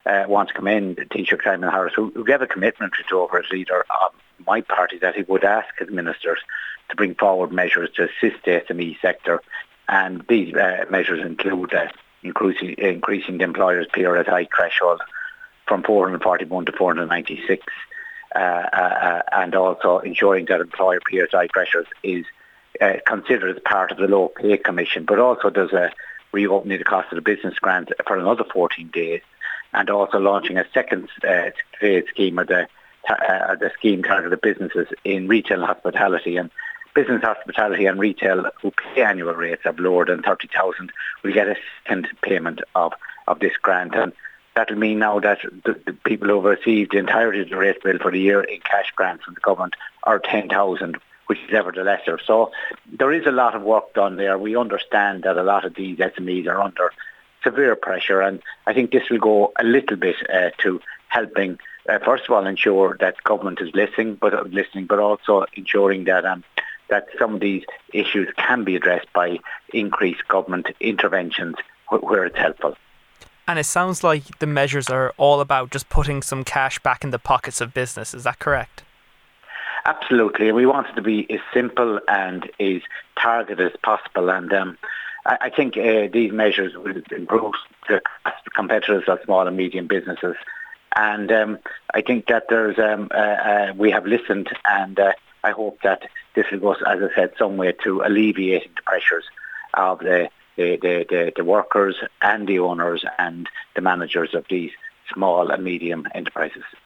want to commend Taoiseach Simon Harris, who gave a commitment to over as leader of my party that he would ask his ministers to bring forward measures to assist the SME sector, and these measures include increasing the employer's PRSI threshold from 441 to 496, and also ensuring that employer PRSI thresholds is considered as part of the Low Pay Commission, but also there's a reopening the cost of the business grant for another 14 days, and also launching a second phase scheme of the scheme targeted businesses in retail and hospitality. And business, hospitality and retail who pay annual rates of lower than 30,000 will get a second payment of this grant. And that will mean now that the people who have received the entirety of the rate bill for the year in cash grants from the government are 10,000, which is ever the lesser. So there is a lot of work done there. We understand that a lot of these SMEs are under severe pressure, and I think this will go a little bit to helping, first of all, ensure that government is listening, but also ensuring that that some of these issues can be addressed by increased government interventions where it's helpful. And it sounds like the measures are all about just putting some cash back in the pockets of business. Is that correct? Absolutely. We want it to be as simple and as targeted as possible. And I think these measures will improve the competitiveness of small and medium businesses. And I think that we have listened, and I hope that this will go, as I said, some way to alleviating the pressures of the workers and the owners and the managers of these small and medium enterprises.